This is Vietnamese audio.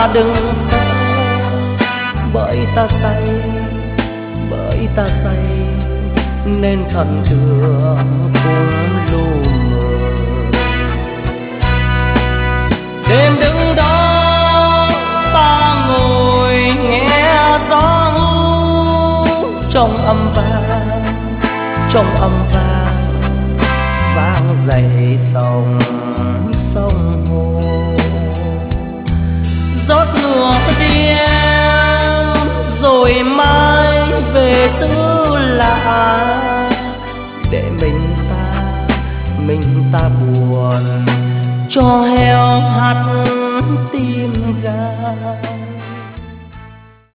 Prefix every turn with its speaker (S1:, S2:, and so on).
S1: ta đừng sợ, bởi ta say, bởi ta say nên thần tượng cũng lu mờ. Đêm đứng đó ta ngồi nghe gió trong âm vang, trong âm vang dậy dòng sông hồ. Rót nước đi em rồi mai về xứ lạ, để mình ta buồn cho heo hát